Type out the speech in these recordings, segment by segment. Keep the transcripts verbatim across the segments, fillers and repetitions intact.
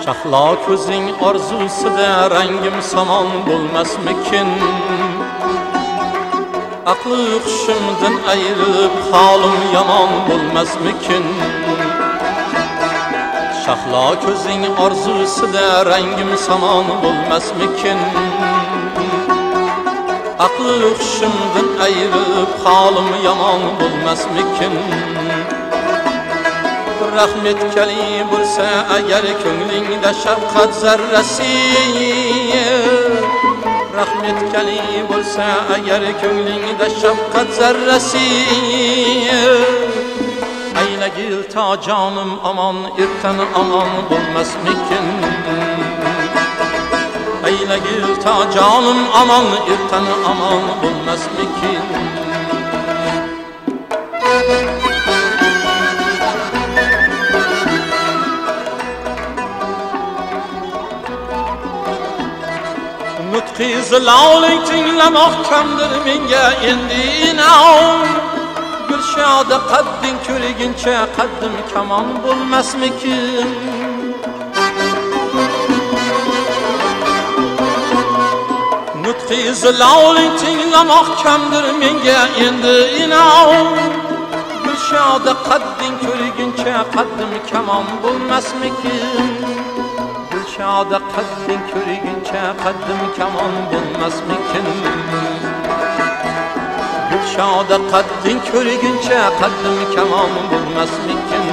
Şahla ko'zing orzusida rangim samon bo'lmasmikin? Aqli hushimdan ayrib holim yomon bo'lmasmikin? Şahla ko'zing orzusida rangim samon bo'lmasmikin? Aqli hushimdan ayrib holim yomon bo'lmasmikin? Rahmet kali bo'lsa agar ko'nglingda shafqat zarrasi, rahmet kali bo'lsa agar ko'nglingda shafqat zarrasi, aylagil ta jonim aman ertan aman bo'lmasmikin? Aylagil ta jonim aman ertan aman bo'lmasmikin? Nutqi ziloling tinglamoq kamdir menga endi inom. Gulshoda qadding ko'riguncha qaddim kamon bo'lmasmikin? Nutqi ziloling tinglamoq kamdir menga endi inom. Gulshoda qadding ko'riguncha qaddim kamon bo'lmasmikin? Gulshoda qadding ko'riguncha qaddim kamon bo'lmasmikin? Gulshoda qadding ko'riguncha qaddim kamon bo'lmasmikin?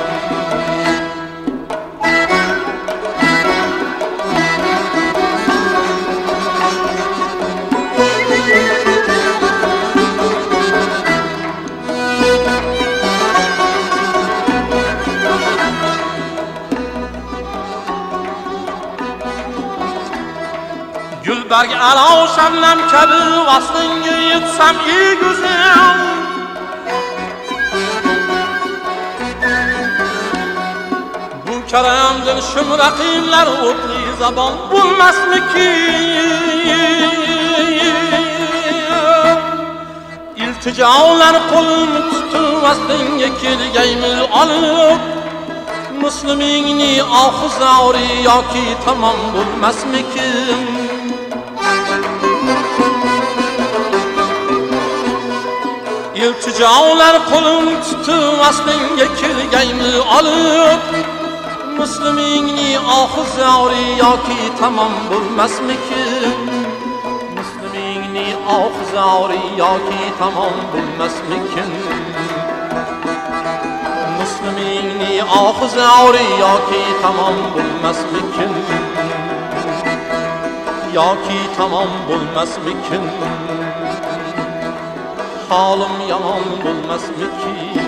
Gülberg alov shamlam kabi vaslingga yetsam ey go'zal, bu karamdan shum raqiblar o'tli zabon bo'lmasmikin? İltijolar qo'lim tutib vaslingga kelgaymil olib, muslimingni oxizori yoki tamom bo'lmasmikin? İltijolar qo'lim tutib vaslingga kelgaymil olib, muslimingni oxizori yoki tamom bo'lmasmikin? Muslimingni oxizori yoki tamom bo'lmasmikin? Muslimingni oxizori yoki tamom bo'lmasmikin? Yoki tamom bo'lmasmikin? Halim yaman bo'lmasmikin?